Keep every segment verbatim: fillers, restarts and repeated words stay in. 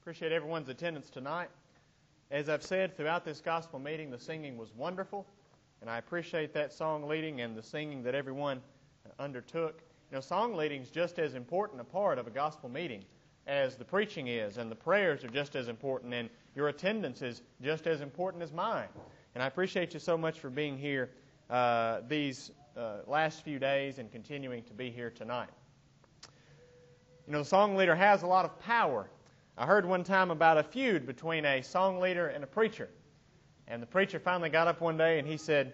Appreciate everyone's attendance tonight. As I've said throughout this gospel meeting, the singing was wonderful, and I appreciate that song leading and the singing that everyone undertook. You know, song leading is just as important a part of a gospel meeting as the preaching is, and the prayers are just as important, and your attendance is just as important as mine. And I appreciate you so much for being here uh, these uh, last few days and continuing to be here tonight. You know, the song leader has a lot of power. I heard one time about a feud between a song leader and a preacher. And the preacher finally got up one day and he said,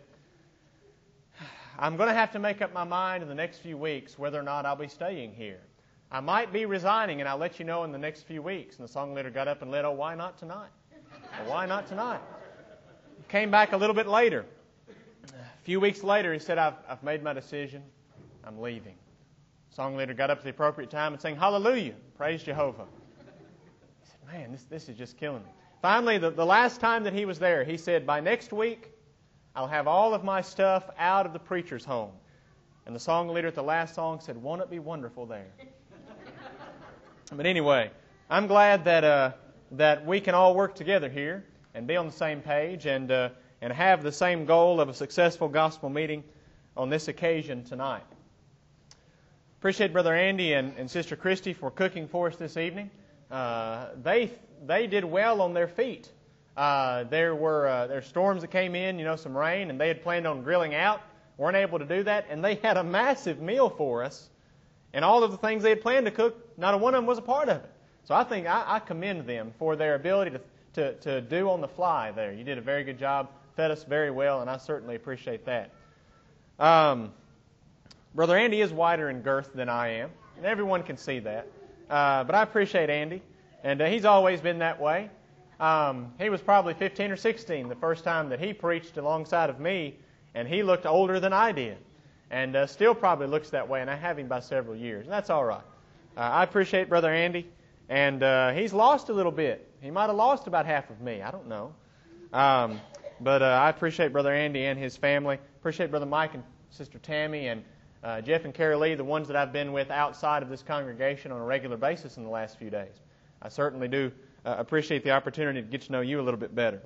I'm going to have to make up my mind in the next few weeks whether or not I'll be staying here. I might be resigning, and I'll let you know in the next few weeks. And the song leader got up and led, oh, why not tonight? Well, why not tonight? Came back a little bit later. A few weeks later, he said, I've, I've made my decision. I'm leaving. The song leader got up at the appropriate time and sang, Hallelujah, praise Jehovah. Man, this, this is just killing me. Finally, the, the last time that he was there, he said, by next week, I'll have all of my stuff out of the preacher's home. And the song leader at the last song said, won't it be wonderful there? But anyway, I'm glad that uh, that we can all work together here and be on the same page and, uh, and have the same goal of a successful gospel meeting on this occasion tonight. Appreciate Brother Andy and, and Sister Christy for cooking for us this evening. Uh, they they did well on their feet. Uh, there were uh, there were storms that came in, you know, some rain, and they had planned on grilling out. Weren't able to do that, and they had a massive meal for us. And all of the things they had planned to cook, not a one of them was a part of it. So I think I, I commend them for their ability to, to to do on the fly there. You did a very good job, fed us very well, and I certainly appreciate that. Um, Brother Andy is wider in girth than I am, and everyone can see that. Uh, but I appreciate Andy, and uh, he's always been that way. Um, he was probably fifteen or sixteen the first time that he preached alongside of me, and he looked older than I did, and uh, still probably looks that way, and I have him by several years, and that's all right. Uh, I appreciate Brother Andy, and uh, he's lost a little bit. He might have lost about half of me. I don't know. Um, but uh, I appreciate Brother Andy and his family. Appreciate Brother Mike and Sister Tammy and Uh, Jeff and Carrie Lee, the ones that I've been with outside of this congregation on a regular basis in the last few days. I certainly do uh, appreciate the opportunity to get to know you a little bit better.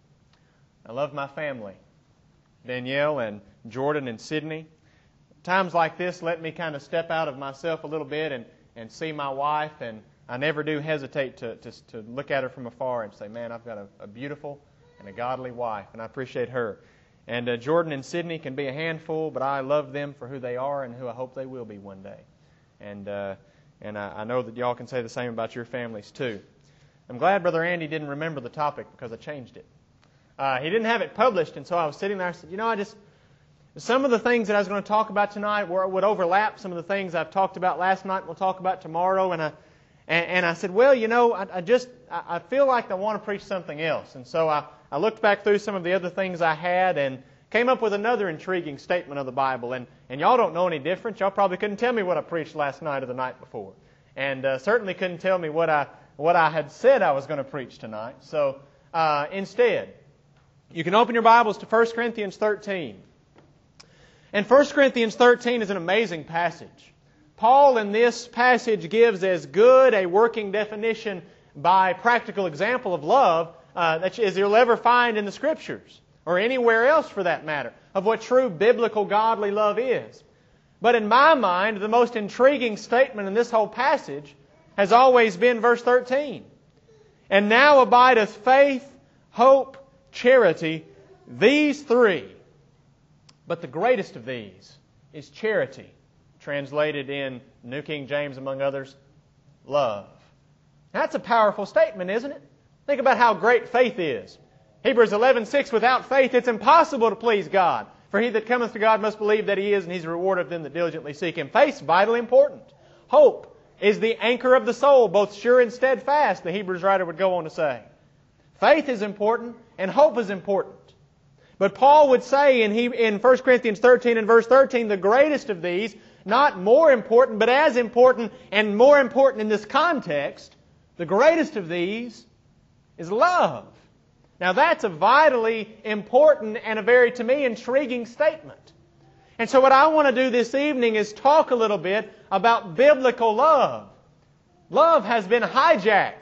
I love my family, Danielle and Jordan and Sydney. Times like this let me kind of step out of myself a little bit and, and see my wife, and I never do hesitate to, to, to look at her from afar and say, man, I've got a, a beautiful and a godly wife, and I appreciate her. And uh, Jordan and Sydney can be a handful, but I love them for who they are and who I hope they will be one day. And uh, and I, I know that y'all can say the same about your families too. I'm glad Brother Andy didn't remember the topic because I changed it. Uh, he didn't have it published, and so I was sitting there. I said, you know, I just some of the things that I was going to talk about tonight were, would overlap some of the things I've talked about last night. We'll talk about tomorrow. And I and, and I said, well, you know, I, I just I, I feel like I want to preach something else, and so I. I looked back through some of the other things I had and came up with another intriguing statement of the Bible. And, and y'all don't know any different. Y'all probably couldn't tell me what I preached last night or the night before. And uh, certainly couldn't tell me what I what I had said I was going to preach tonight. So uh, instead, you can open your Bibles to First Corinthians thirteen. And First Corinthians thirteen is an amazing passage. Paul in this passage gives as good a working definition by practical example of love Uh, that as you'll ever find in the Scriptures, or anywhere else for that matter, of what true biblical godly love is. But in my mind, the most intriguing statement in this whole passage has always been verse thirteen. And now abideth faith, hope, charity, these three. But the greatest of these is charity, translated in New King James, among others, love. That's a powerful statement, isn't it? Think about how great faith is. Hebrews eleven six, without faith it's impossible to please God. For he that cometh to God must believe that He is, and He's a rewarder of them that diligently seek Him. Faith's vitally important. Hope is the anchor of the soul, both sure and steadfast, the Hebrews writer would go on to say. Faith is important, and hope is important. But Paul would say in, he, in First Corinthians thirteen and verse thirteen, the greatest of these, not more important, but as important, and more important in this context, the greatest of these is love. Now that's a vitally important and a very, to me, intriguing statement. And so what I want to do this evening is talk a little bit about biblical love. Love has been hijacked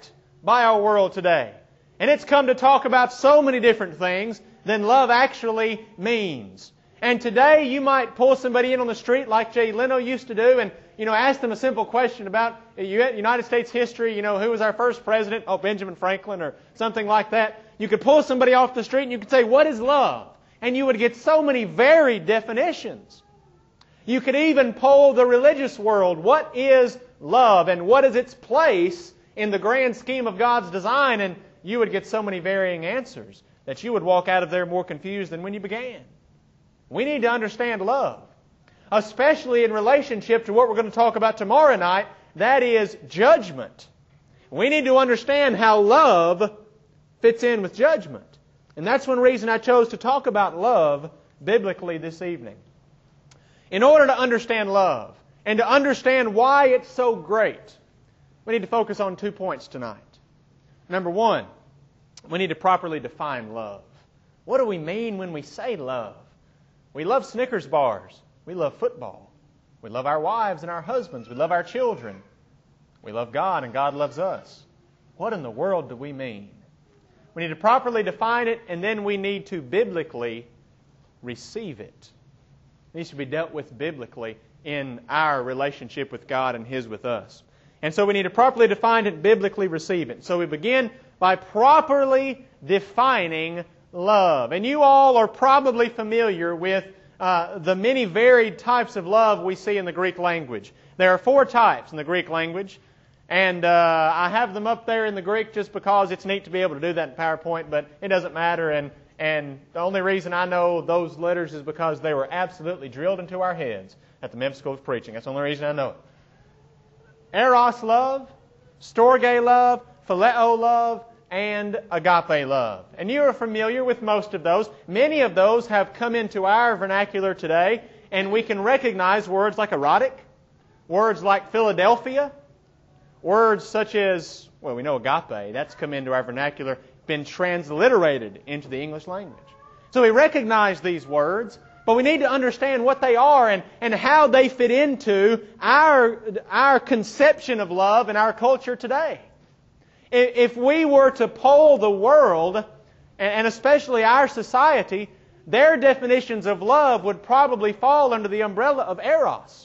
by our world today. And it's come to talk about so many different things than love actually means. And today you might pull somebody in on the street like Jay Leno used to do and, you know, ask them a simple question about United States history. You know, who was our first president? Oh, Benjamin Franklin or something like that. You could pull somebody off the street and you could say, what is love? And you would get so many varied definitions. You could even poll the religious world. What is love and what is its place in the grand scheme of God's design? And you would get so many varying answers that you would walk out of there more confused than when you began. We need to understand love, especially in relationship to what we're going to talk about tomorrow night, that is judgment. We need to understand how love fits in with judgment. And that's one reason I chose to talk about love biblically this evening. In order to understand love and to understand why it's so great, we need to focus on two points tonight. Number one, we need to properly define love. What do we mean when we say love? We love Snickers bars. We love football. We love our wives and our husbands. We love our children. We love God and God loves us. What in the world do we mean? We need to properly define it, and then we need to biblically receive it. It needs to be dealt with biblically in our relationship with God and His with us. And so we need to properly define it, biblically receive it. So we begin by properly defining love. And you all are probably familiar with uh, the many varied types of love we see in the Greek language. There are four types in the Greek language. And uh, I have them up there in the Greek just because it's neat to be able to do that in PowerPoint, but it doesn't matter. And, and the only reason I know those letters is because they were absolutely drilled into our heads at the Memphis School of Preaching. That's the only reason I know it. Eros love, storge love, phileo love, and agape love. And you are familiar with most of those. Many of those have come into our vernacular today, and we can recognize words like erotic, words like Philadelphia, words such as, well, we know agape, that's come into our vernacular, been transliterated into the English language. So we recognize these words, but we need to understand what they are and, and how they fit into our, our conception of love in our culture today. If we were to poll the world, and especially our society, their definitions of love would probably fall under the umbrella of eros.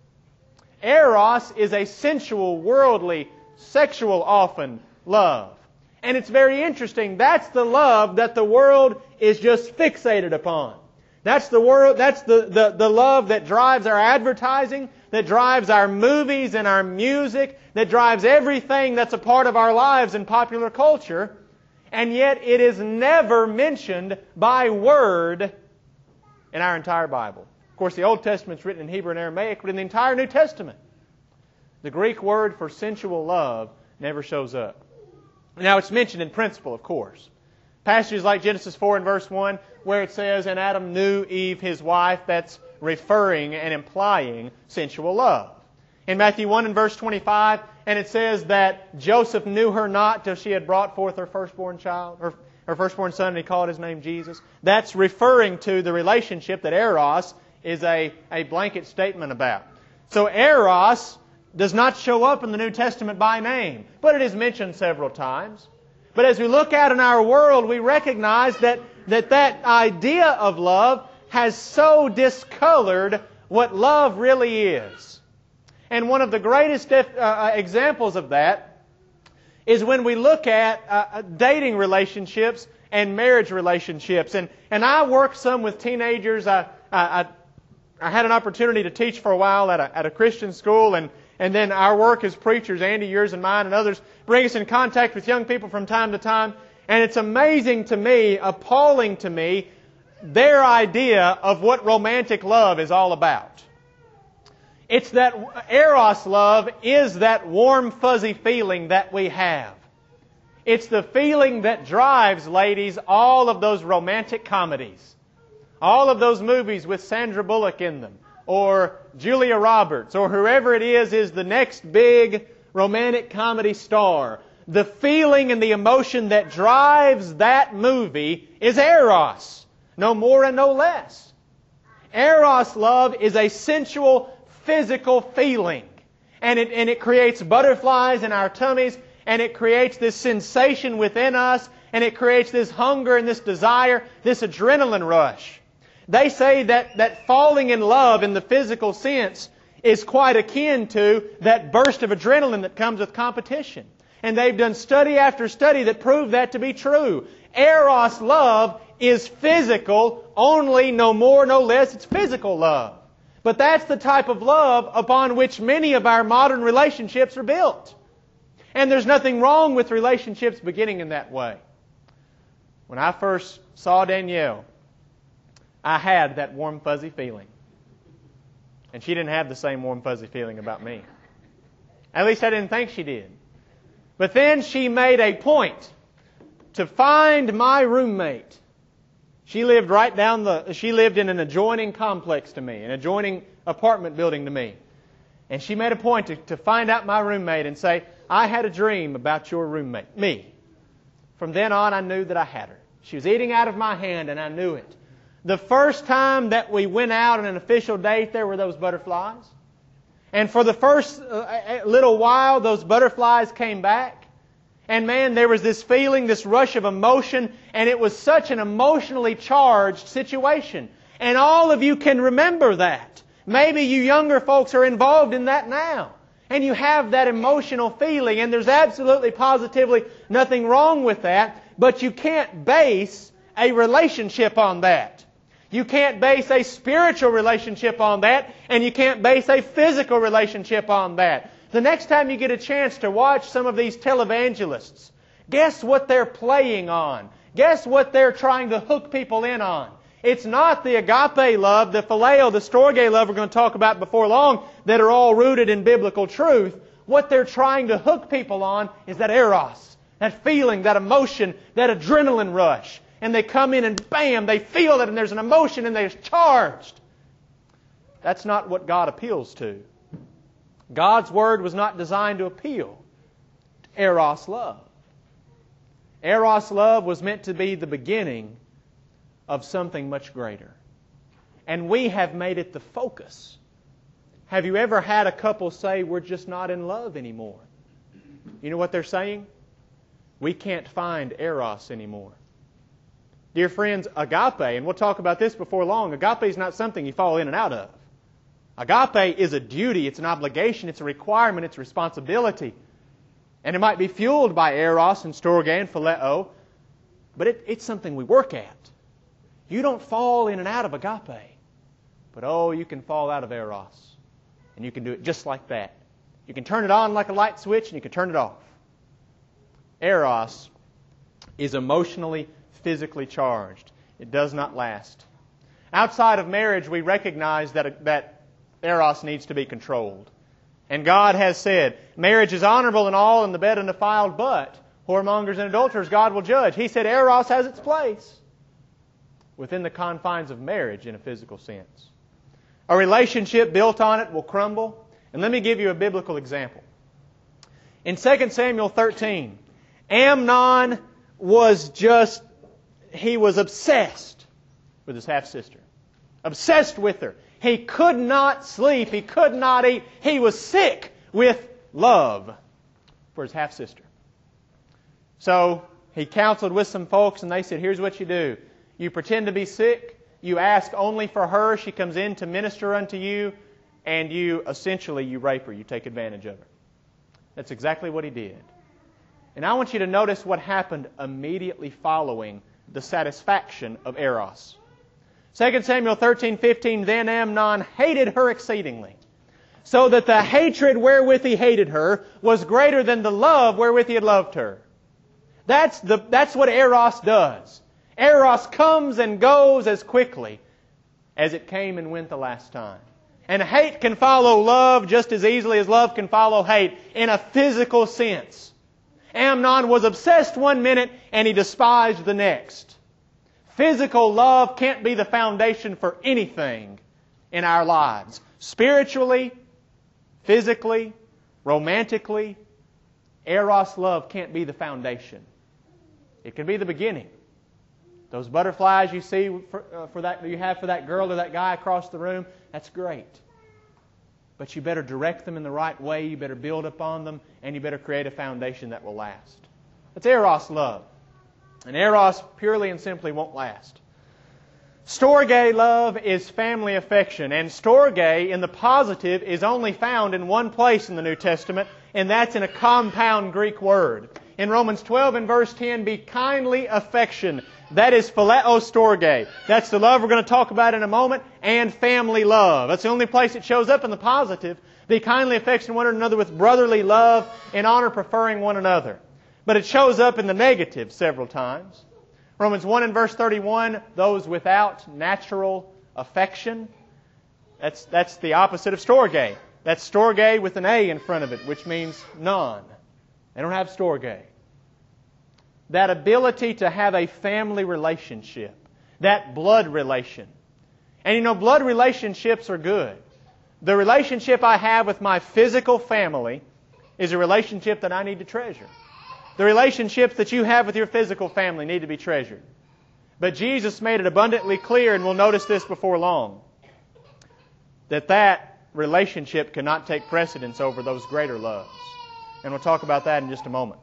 Eros is a sensual, worldly, sexual often love. And it's very interesting. That's the love that the world is just fixated upon. That's the world, that's the, the, the love that drives our advertising, that drives our movies and our music, that drives everything that's a part of our lives in popular culture. And yet it is never mentioned by word in our entire Bible. Of course, the Old Testament's written in Hebrew and Aramaic, but in the entire New Testament, the Greek word for sensual love never shows up. Now, it's mentioned in principle, of course. Passages like Genesis four and verse one, where it says, and Adam knew Eve, his wife, that's referring and implying sensual love. In Matthew one and verse twenty-five, and it says that Joseph knew her not till she had brought forth her firstborn child, her, her firstborn son, and he called his name Jesus. That's referring to the relationship that eros is a, a blanket statement about. So eros does not show up in the New Testament by name, but it is mentioned several times. But as we look out in our world, we recognize that that, that idea of love has so discolored what love really is. And one of the greatest def- uh, examples of that is when we look at uh, dating relationships and marriage relationships. And, and I work some with teenagers. I, I, I had an opportunity to teach for a while at a, at a Christian school, and And then our work as preachers, Andy, yours and mine and others, bring us in contact with young people from time to time. And it's amazing to me, appalling to me, their idea of what romantic love is all about. It's that eros love is that warm, fuzzy feeling that we have. It's the feeling that drives, ladies, all of those romantic comedies. All of those movies with Sandra Bullock in them, or Julia Roberts, or whoever it is, is the next big romantic comedy star. The feeling and the emotion that drives that movie is eros, no more and no less. Eros love is a sensual, physical feeling. And it, and it creates butterflies in our tummies, and it creates this sensation within us, and it creates this hunger and this desire, this adrenaline rush. They say that, that falling in love in the physical sense is quite akin to that burst of adrenaline that comes with competition. And they've done study after study that prove that to be true. Eros love is physical, only, no more, no less. It's physical love. But that's the type of love upon which many of our modern relationships are built. And there's nothing wrong with relationships beginning in that way. When I first saw Danielle, I had that warm, fuzzy feeling. And she didn't have the same warm, fuzzy feeling about me. At least I didn't think she did. But then she made a point to find my roommate. She lived right down the, she lived in an adjoining complex to me, an adjoining apartment building to me. And she made a point to, to find out my roommate and say, I had a dream about your roommate, me. From then on, I knew that I had her. She was eating out of my hand, and I knew it. The first time that we went out on an official date, there were those butterflies. And for the first uh, little while, those butterflies came back. And man, there was this feeling, this rush of emotion, and it was such an emotionally charged situation. And all of you can remember that. Maybe you younger folks are involved in that now. And you have that emotional feeling, and there's absolutely positively nothing wrong with that, but you can't base a relationship on that. You can't base a spiritual relationship on that, and you can't base a physical relationship on that. The next time you get a chance to watch some of these televangelists, guess what they're playing on? Guess what they're trying to hook people in on? It's not the agape love, the phileo, the storge love we're going to talk about before long that are all rooted in biblical truth. What they're trying to hook people on is that eros, that feeling, that emotion, that adrenaline rush. And they come in and bam, they feel it and there's an emotion and they're charged. That's not what God appeals to. God's Word was not designed to appeal to eros love. Eros love was meant to be the beginning of something much greater. And we have made it the focus. Have you ever had a couple say, we're just not in love anymore? You know what they're saying? We can't find eros anymore. Dear friends, agape, and we'll talk about this before long, agape is not something you fall in and out of. Agape is a duty, it's an obligation, it's a requirement, it's a responsibility. And it might be fueled by eros and storge and phileo, but it, it's something we work at. You don't fall in and out of agape, but oh, you can fall out of eros. And you can do it just like that. You can turn it on like a light switch and you can turn it off. Eros is emotionally, physically charged. It does not last. Outside of marriage, we recognize that, that eros needs to be controlled. And God has said, marriage is honorable in all and the bed undefiled, but whoremongers and adulterers God will judge. He said eros has its place within the confines of marriage in a physical sense. A relationship built on it will crumble. And let me give you a biblical example. In Second Samuel thirteen, Amnon was just, he was obsessed with his half-sister. Obsessed with her. He could not sleep. He could not eat. He was sick with love for his half-sister. So he counseled with some folks and they said, here's what you do. You pretend to be sick. You ask only for her. She comes in to minister unto you. And you, essentially, you rape her. You take advantage of her. That's exactly what he did. And I want you to notice what happened immediately following the satisfaction of eros. Second Samuel thirteen fifteen, then Amnon hated her exceedingly, so that the hatred wherewith he hated her was greater than the love wherewith he had loved her. That's, the, that's what eros does. Eros comes and goes as quickly as it came and went the last time. And hate can follow love just as easily as love can follow hate in a physical sense. Amnon was obsessed one minute and he despised the next. Physical love can't be the foundation for anything in our lives. Spiritually, physically, romantically, eros love can't be the foundation. It can be the beginning. Those butterflies you see for, uh, for that you have for that girl or that guy across the room, that's great. but you better direct them in the right way, you better build upon them, and you better create a foundation that will last. That's eros love. And eros purely and simply won't last. Storge love is family affection, and storge in the positive is only found in one place in the New Testament, and that's in a compound Greek word. In Romans twelve and verse ten, be kindly affection. That is phileo storge. That's the love we're going to talk about in a moment, and family love. That's the only place it shows up in the positive. Be kindly affection one another with brotherly love, in honor preferring one another. But it shows up in the negative several times. Romans one and verse thirty-one, those without natural affection. That's, that's the opposite of storge. That's storge with an A in front of it, which means none. They don't have storge. That ability to have a family relationship, that blood relation. And you know, blood relationships are good. The relationship I have with my physical family is a relationship that I need to treasure. The relationships that you have with your physical family need to be treasured. But Jesus made it abundantly clear, and we'll notice this before long, that that relationship cannot take precedence over those greater loves. And we'll talk about that in just a moment.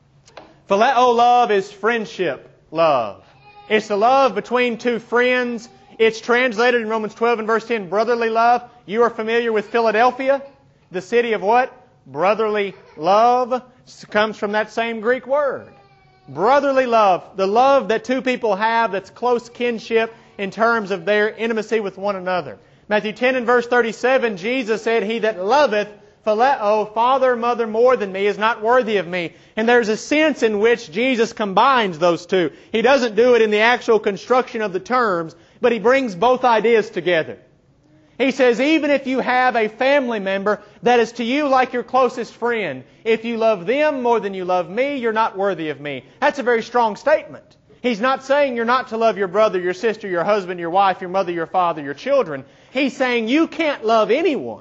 Phileo love is friendship love. It's the love between two friends. It's translated in Romans twelve and verse ten, brotherly love. You are familiar with Philadelphia, the city of what? Brotherly love. Comes from that same Greek word. Brotherly love. The love that two people have that's close kinship in terms of their intimacy with one another. Matthew ten and verse thirty-seven, Jesus said, he that loveth phileo, father, mother more than me, is not worthy of me. And there's a sense in which Jesus combines those two. He doesn't do it in the actual construction of the terms, but He brings both ideas together. He says, even if you have a family member that is to you like your closest friend, if you love them more than you love me, you're not worthy of me. That's a very strong statement. He's not saying you're not to love your brother, your sister, your husband, your wife, your mother, your father, your children. He's saying you can't love anyone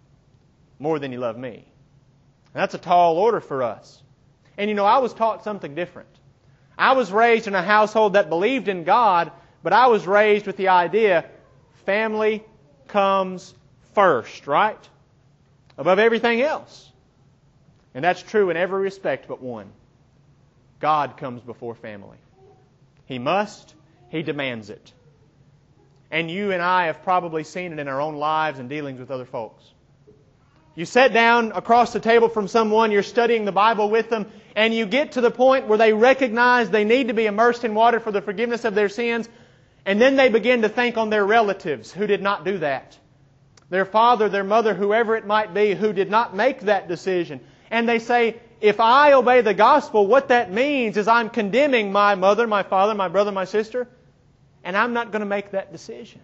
more than you love me. And that's a tall order for us. And you know, I was taught something different. I was raised in a household that believed in God, but I was raised with the idea family comes first, right? Above everything else. And that's true in every respect but one. God comes before family. He must. He demands it. And you and I have probably seen it in our own lives and dealings with other folks. You sit down across the table from someone, you're studying the Bible with them, and you get to the point where they recognize they need to be immersed in water for the forgiveness of their sins, and then they begin to think on their relatives who did not do that. Their father, their mother, whoever it might be, who did not make that decision. And they say, if I obey the gospel, what that means is I'm condemning my mother, my father, my brother, my sister, and I'm not going to make that decision.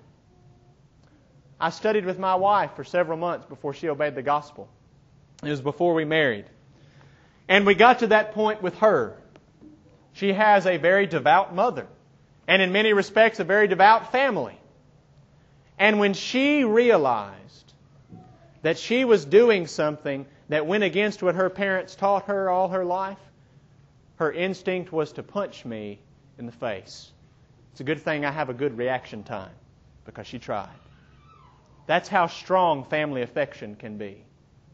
I studied with my wife for several months before she obeyed the gospel. It was before we married. And we got to that point with her. She has a very devout mother. And in many respects, a very devout family. And when she realized that she was doing something that went against what her parents taught her all her life, her instinct was to punch me in the face. It's a good thing I have a good reaction time, because she tried. That's how strong family affection can be.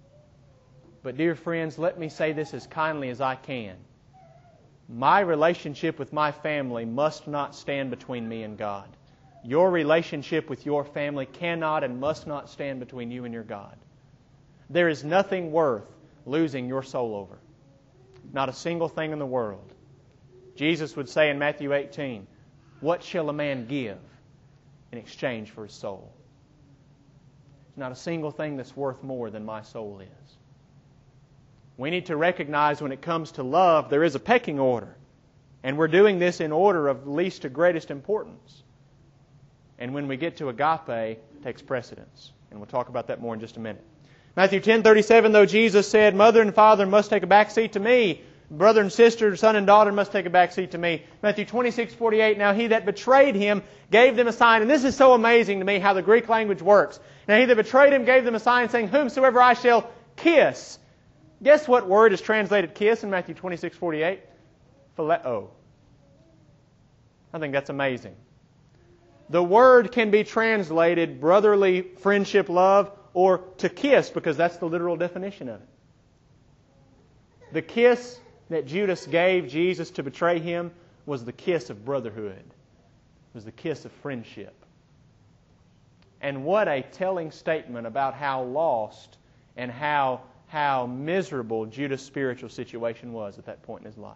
But dear friends, let me say this as kindly as I can. My relationship with my family must not stand between me and God. Your relationship with your family cannot and must not stand between you and your God. There is nothing worth losing your soul over. Not a single thing in the world. Jesus would say in Matthew eighteen, what shall a man give in exchange for his soul? There's not a single thing that's worth more than my soul is. We need to recognize when it comes to love, there is a pecking order. And we're doing this in order of least to greatest importance. And when we get to agape, it takes precedence. And we'll talk about that more in just a minute. Matthew ten thirty-seven, though Jesus said, mother and father must take a back seat to me. Brother and sister, son and daughter must take a back seat to me. Matthew twenty-six forty-eight, now he that betrayed him gave them a sign. And this is so amazing to me how the Greek language works. Now he that betrayed him gave them a sign saying, whomsoever I shall kiss. Guess what word is translated kiss in Matthew twenty-six forty-eight? Phileo. I think that's amazing. The word can be translated brotherly friendship love, or to kiss, because that's the literal definition of it. The kiss that Judas gave Jesus to betray Him was the kiss of brotherhood. It was the kiss of friendship. And what a telling statement about how lost and how, how miserable Judas' spiritual situation was at that point in his life.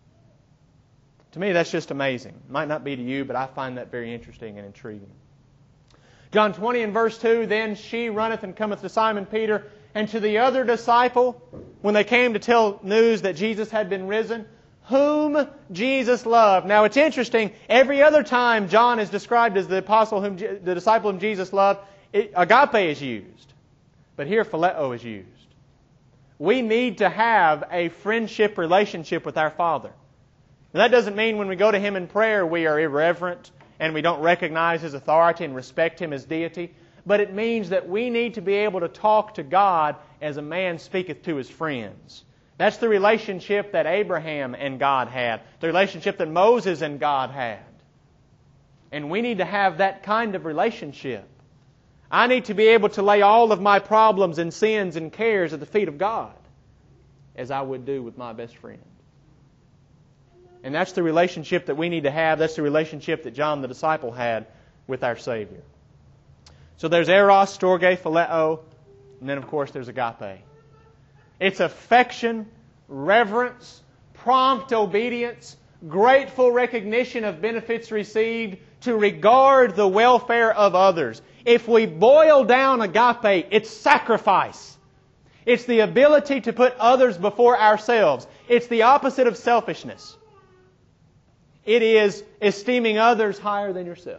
To me, that's just amazing. It might not be to you, but I find that very interesting and intriguing. John twenty and verse two, Then she runneth and cometh to Simon Peter and to the other disciple, when they came to tell news that Jesus had been risen, whom Jesus loved. Now it's interesting, every other time John is described as the apostle, whom the disciple whom Jesus loved, it, agape is used. But here phileo is used. We need to have a friendship relationship with our Father. Now, that doesn't mean when we go to Him in prayer we are irreverent and we don't recognize His authority and respect Him as deity. But it means that we need to be able to talk to God as a man speaketh to his friends. That's the relationship that Abraham and God had. The relationship that Moses and God had. And we need to have that kind of relationship. I need to be able to lay all of my problems and sins and cares at the feet of God, as I would do with my best friend. And that's the relationship that we need to have. That's the relationship that John the disciple had with our Savior. So there's eros, storge, phileo, and then of course there's agape. It's affection, reverence, prompt obedience, grateful recognition of benefits received, to regard the welfare of others. If we boil down agape, it's sacrifice. It's the ability to put others before ourselves. It's the opposite of selfishness. It is esteeming others higher than yourself.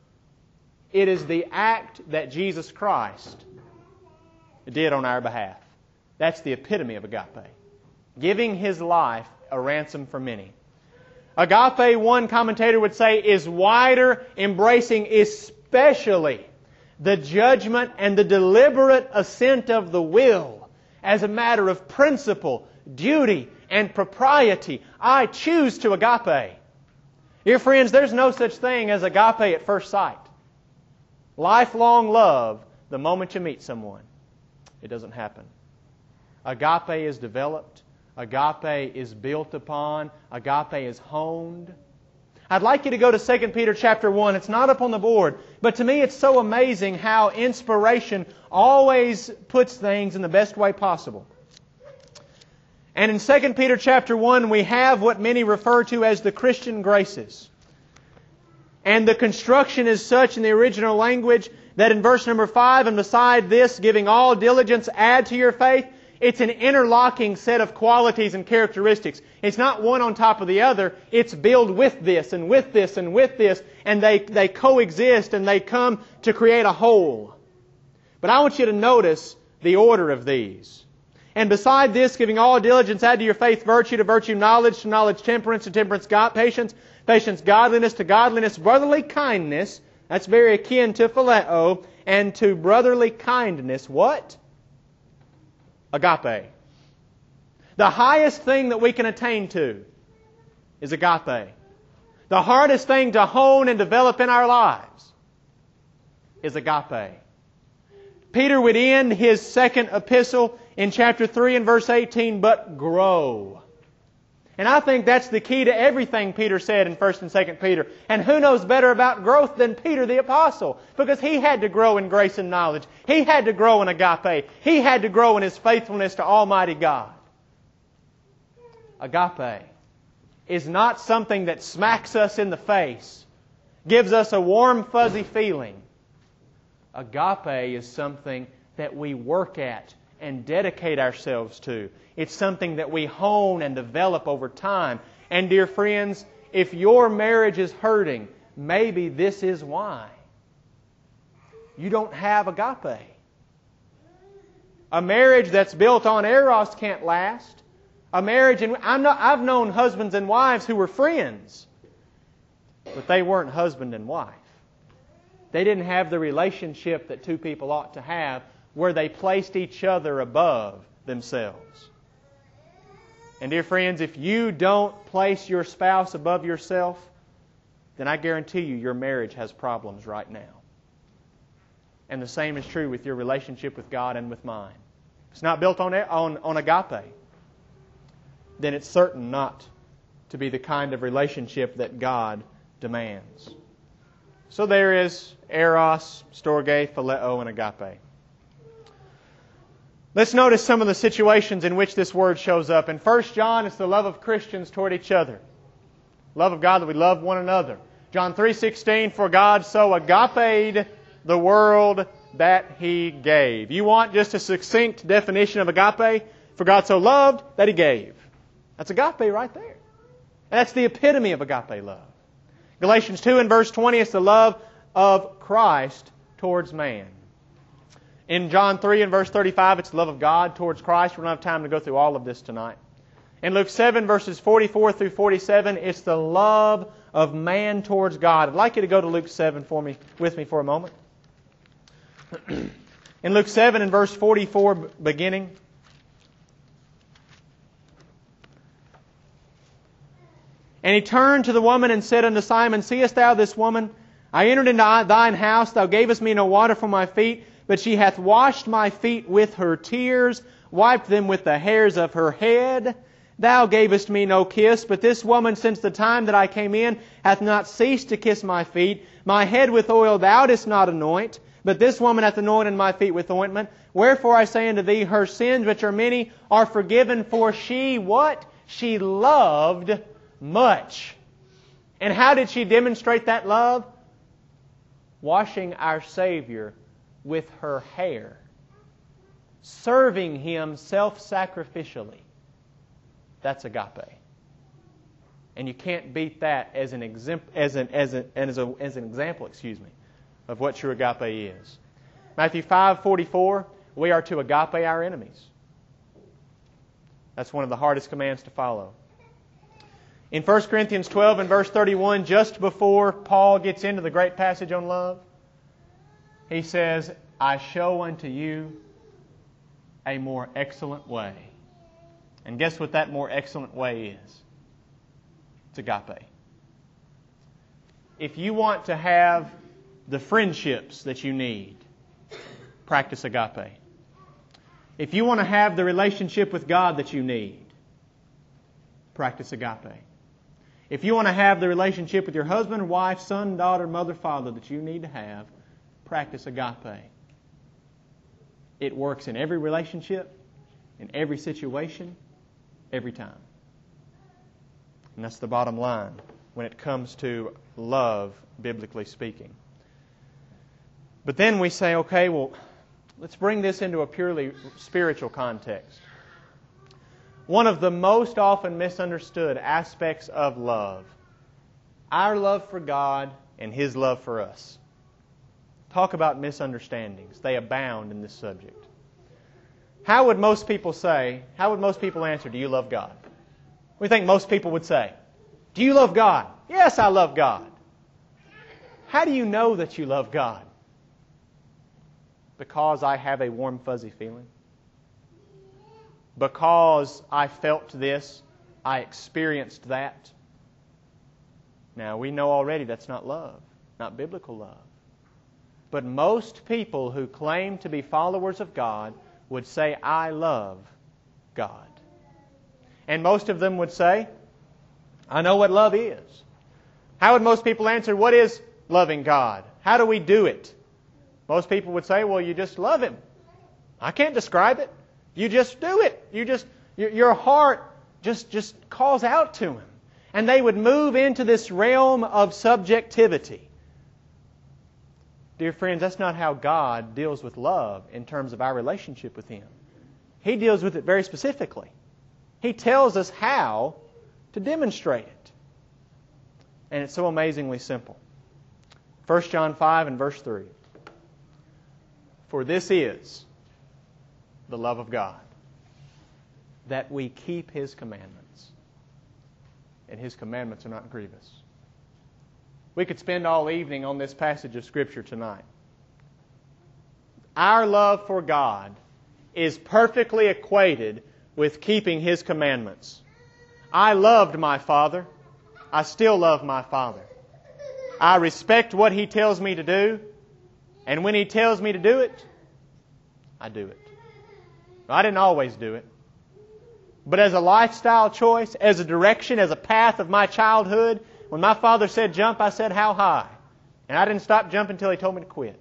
It is the act that Jesus Christ did on our behalf. That's the epitome of agape. Giving His life a ransom for many. Agape, one commentator would say, is wider, embracing especially the judgment and the deliberate assent of the will as a matter of principle, duty, and propriety. I choose to agape. Dear friends, there's no such thing as agape at first sight. Lifelong love the moment you meet someone. It doesn't happen. Agape is developed. Agape is built upon. Agape is honed. I'd like you to go to Second Peter chapter one. It's not up on the board. But to me it's so amazing how inspiration always puts things in the best way possible. And in Second Peter chapter one we have what many refer to as the Christian graces. And the construction is such in the original language that in verse number five, and beside this, giving all diligence, add to your faith. It's an interlocking set of qualities and characteristics. It's not one on top of the other. It's built with this and with this and with this. And they, they coexist and they come to create a whole. But I want you to notice the order of these. And beside this, giving all diligence, add to your faith virtue, to virtue knowledge, to knowledge temperance, to temperance God, patience, patience godliness, to godliness brotherly kindness. That's very akin to phileo. And to brotherly kindness, what? Agape. The highest thing that we can attain to is agape. The hardest thing to hone and develop in our lives is agape. Peter would end his second epistle in chapter three and verse eighteen, but grow. And I think that's the key to everything Peter said in First and Second Peter. And who knows better about growth than Peter the Apostle? Because he had to grow in grace and knowledge. He had to grow in agape. He had to grow in his faithfulness to Almighty God. Agape is not something that smacks us in the face, gives us a warm, fuzzy feeling. Agape is something that we work at and dedicate ourselves to. It's something that we hone and develop over time. And dear friends, if your marriage is hurting, maybe this is why. You don't have agape. A marriage that's built on eros can't last. A marriage, and I'm not, I've known husbands and wives who were friends, but they weren't husband and wife. They didn't have the relationship that two people ought to have, where they placed each other above themselves. And dear friends, if you don't place your spouse above yourself, then I guarantee you your marriage has problems right now. And the same is true with your relationship with God and with mine. If it's not built on, on, on agape, then it's certain not to be the kind of relationship that God demands. So there is eros, storge, phileo, and agape. Let's notice some of the situations in which this word shows up. In First John, it's the love of Christians toward each other. Love of God that we love one another. John three sixteen, for God so agape the world that He gave. You want just a succinct definition of agape? For God so loved that He gave. That's agape right there. And that's the epitome of agape love. Galatians two and verse twenty is the love of Christ towards man. In John three and verse thirty-five, it's the love of God towards Christ. We don't have time to go through all of this tonight. In Luke seven, verses forty-four through forty-seven, it's the love of man towards God. I'd like you to go to Luke seven for me, with me for a moment. In Luke seven and verse forty-four beginning, and he turned to the woman and said unto Simon, seest thou this woman? I entered into thine house, thou gavest me no water for my feet, but she hath washed my feet with her tears, wiped them with the hairs of her head. Thou gavest me no kiss, but this woman since the time that I came in hath not ceased to kiss my feet. My head with oil thou didst not anoint, but this woman hath anointed my feet with ointment. Wherefore I say unto thee, her sins, which are many, are forgiven, for she, what? She loved much. And how did she demonstrate that love? Washing our Savior with her hair. Serving Him self-sacrificially. That's agape. And you can't beat that as an, exem- as an, as an, as a, as an example, excuse me, of what true agape is. Matthew five forty-four, we are to agape our enemies. That's one of the hardest commands to follow. In First Corinthians twelve and verse thirty-one, just before Paul gets into the great passage on love, he says, I show unto you a more excellent way. And guess what that more excellent way is? It's agape. If you want to have the friendships that you need, practice agape. If you want to have the relationship with God that you need, practice agape. If you want to have the relationship with your husband, wife, son, daughter, mother, father that you need to have, practice agape. It works in every relationship, in every situation, every time. And that's the bottom line when it comes to love, biblically speaking. But then we say, okay, well, let's bring this into a purely spiritual context. One of the most often misunderstood aspects of love, our love for God and His love for us. Talk about misunderstandings. They abound in this subject. How would most people say, how would most people answer, do you love God? What do you think most people would say? Do you love God? Yes, I love God. How do you know that you love God? Because I have a warm, fuzzy feeling. Because I felt this, I experienced that. Now, we know already that's not love, not biblical love. But most people who claim to be followers of God would say, I love God. And most of them would say, I know what love is. How would most people answer, what is loving God? How do we do it? Most people would say, well, you just love Him. I can't describe it. You just do it. You just, your heart just, just calls out to Him. And they would move into this realm of subjectivity. Dear friends, that's not how God deals with love in terms of our relationship with Him. He deals with it very specifically. He tells us how to demonstrate it. And it's so amazingly simple. First John five and verse three. For this is the love of God, that we keep His commandments. And His commandments are not grievous. We could spend all evening on this passage of Scripture tonight. Our love for God is perfectly equated with keeping His commandments. I loved my father. I still love my father. I respect what he tells me to do. And when He tells me to do it, I do it. I didn't always do it. But as a lifestyle choice, as a direction, as a path of my childhood, when my father said jump, I said how high. And I didn't stop jumping until He told me to quit.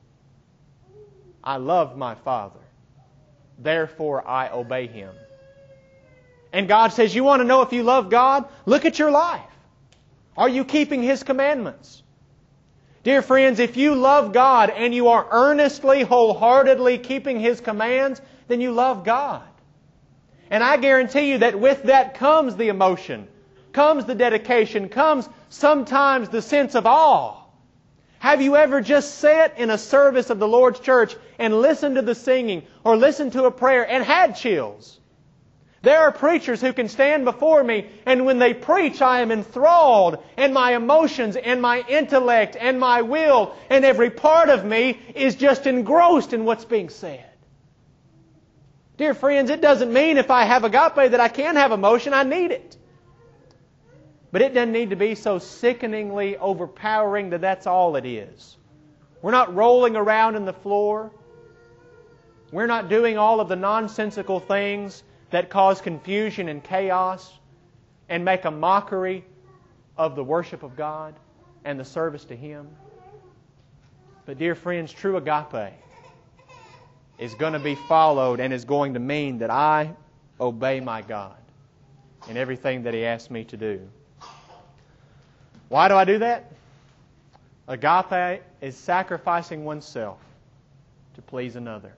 I love my Father. Therefore, I obey Him. And God says, you want to know if you love God? Look at your life. Are you keeping His commandments? Dear friends, if you love God and you are earnestly, wholeheartedly keeping His commands, then you love God. And I guarantee you that with that comes the emotion, comes the dedication, comes sometimes the sense of awe. Have you ever just sat in a service of the Lord's church and listened to the singing or listened to a prayer and had chills? There are preachers who can stand before me, and when they preach, I am enthralled, and my emotions and my intellect and my will and every part of me is just engrossed in what's being said. Dear friends, it doesn't mean if I have agape that I can have emotion. I need it. But it doesn't need to be so sickeningly overpowering that that's all it is. We're not rolling around in the floor. We're not doing all of the nonsensical things that cause confusion and chaos and make a mockery of the worship of God and the service to Him. But dear friends, true agape is going to be followed and is going to mean that I obey my God in everything that He asks me to do. Why do I do that? Agape is sacrificing oneself to please another.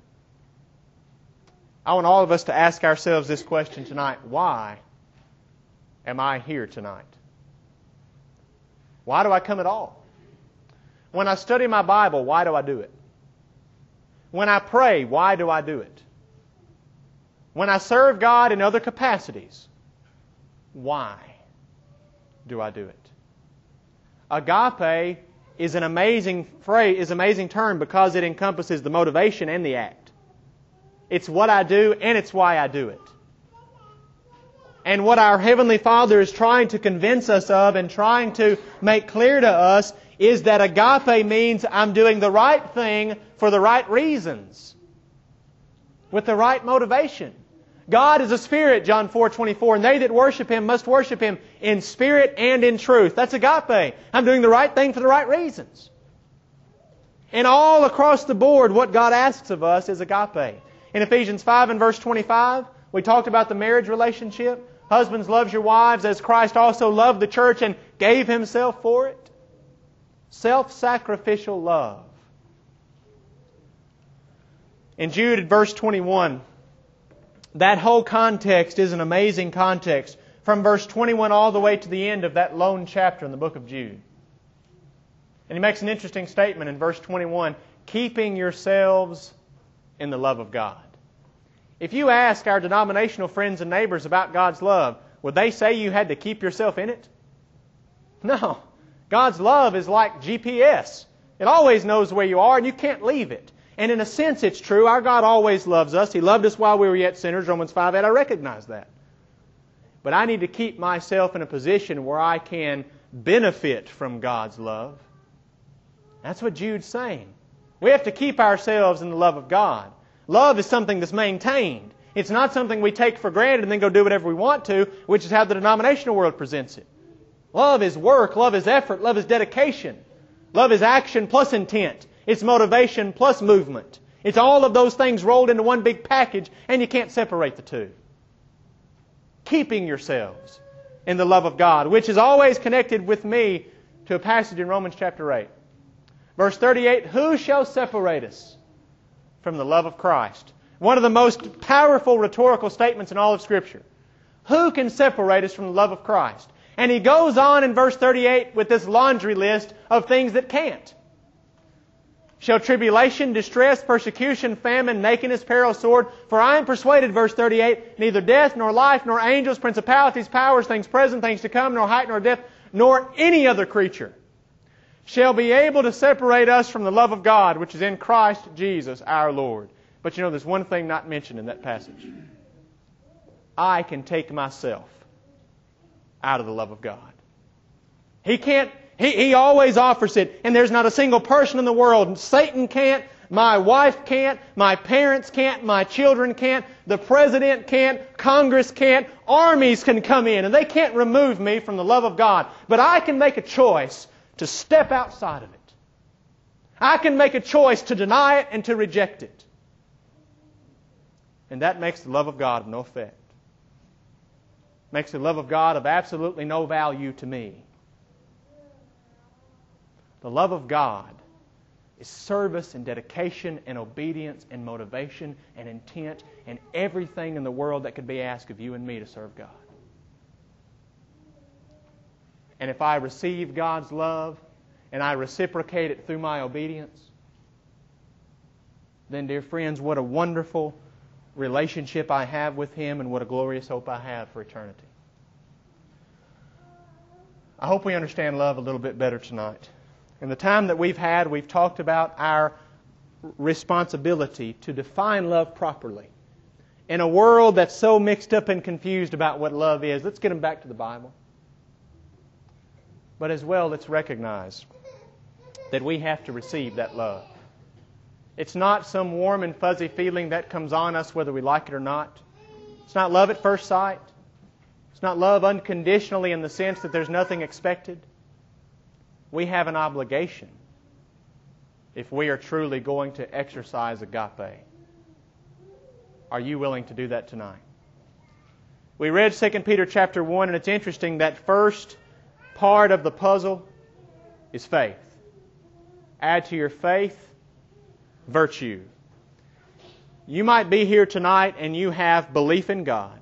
I want all of us to ask ourselves this question tonight. Why am I here tonight? Why do I come at all? When I study my Bible, why do I do it? When I pray, why do I do it? When I serve God in other capacities, why do I do it? Agape is an amazing phrase, is an amazing term because it encompasses the motivation and the act. It's what I do and it's why I do it. And what our Heavenly Father is trying to convince us of and trying to make clear to us is that agape means I'm doing the right thing for the right reasons, with the right motivation. God is a spirit, John four twenty-four, and they that worship Him must worship Him in spirit and in truth. That's agape. I'm doing the right thing for the right reasons. And all across the board, what God asks of us is agape. In Ephesians five and verse twenty-five, we talked about the marriage relationship. Husbands, love your wives as Christ also loved the church and gave Himself for it. Self-sacrificial love. In Jude, verse twenty-one, that whole context is an amazing context. From verse twenty-one all the way to the end of that lone chapter in the book of Jude. And he makes an interesting statement in verse twenty-one, keeping yourselves in the love of God. If you ask our denominational friends and neighbors about God's love, would they say you had to keep yourself in it? No. God's love is like G P S. It always knows where you are and you can't leave it. And in a sense it's true. Our God always loves us. He loved us while we were yet sinners. Romans five eight, I recognize that. But I need to keep myself in a position where I can benefit from God's love. That's what Jude's saying. We have to keep ourselves in the love of God. Love is something that's maintained. It's not something we take for granted and then go do whatever we want to, which is how the denominational world presents it. Love is work. Love is effort. Love is dedication. Love is action plus intent. It's motivation plus movement. It's all of those things rolled into one big package, and you can't separate the two. Keeping yourselves in the love of God, which is always connected with me to a passage in Romans chapter eight. Verse thirty-eight, who shall separate us from the love of Christ? One of the most powerful rhetorical statements in all of Scripture. Who can separate us from the love of Christ? And he goes on in verse thirty-eight with this laundry list of things that can't. Shall tribulation, distress, persecution, famine, nakedness, peril, sword? For I am persuaded, verse thirty-eight, neither death, nor life, nor angels, principalities, powers, things present, things to come, nor height, nor depth, nor any other creature shall be able to separate us from the love of God, which is in Christ Jesus our Lord. But you know, there's one thing not mentioned in that passage. I can take myself out of the love of God. He can't, He, he always offers it, and there's not a single person in the world. Satan can't, my wife can't, my parents can't, my children can't, the president can't, Congress can't, armies can come in, and they can't remove me from the love of God. But I can make a choice to step outside of it. I can make a choice to deny it and to reject it. And that makes the love of God of no effect. Makes the love of God of absolutely no value to me. The love of God is service and dedication and obedience and motivation and intent and everything in the world that could be asked of you and me to serve God. And if I receive God's love and I reciprocate it through my obedience, then, dear friends, what a wonderful relationship I have with Him and what a glorious hope I have for eternity. I hope we understand love a little bit better tonight. In the time that we've had, we've talked about our responsibility to define love properly. In a world that's so mixed up and confused about what love is, let's get them back to the Bible. But as well, let's recognize that we have to receive that love. It's not some warm and fuzzy feeling that comes on us whether we like it or not. It's not love at first sight. It's not love unconditionally in the sense that there's nothing expected. We have an obligation if we are truly going to exercise agape. Are you willing to do that tonight? We read Second Peter chapter one, and it's interesting that first part of the puzzle is faith. Add to your faith virtue. You might be here tonight and you have belief in God.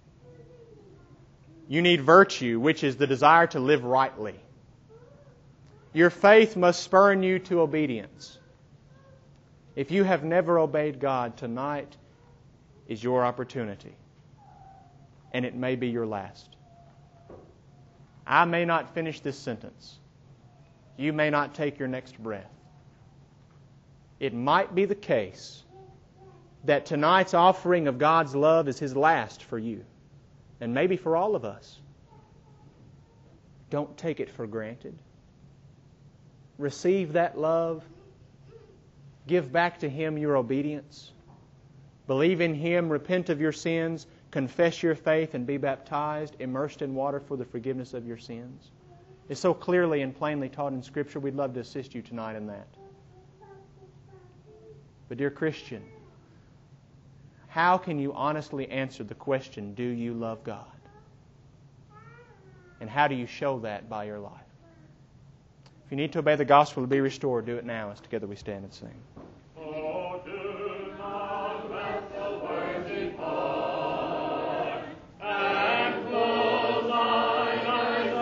You need virtue, which is the desire to live rightly. Your faith must spur you to obedience. If you have never obeyed God, tonight is your opportunity. And it may be your last. I may not finish this sentence. You may not take your next breath. It might be the case that tonight's offering of God's love is His last for you. And maybe for all of us. Don't take it for granted. Receive that love. Give back to Him your obedience. Believe in Him, repent of your sins, confess your faith, and be baptized, immersed in water for the forgiveness of your sins. It's so clearly and plainly taught in Scripture. We'd love to assist you tonight in that. But dear Christian, how can you honestly answer the question, do you love God? And how do you show that by your life? If you need to obey the gospel to be restored, do it now as together we stand and sing.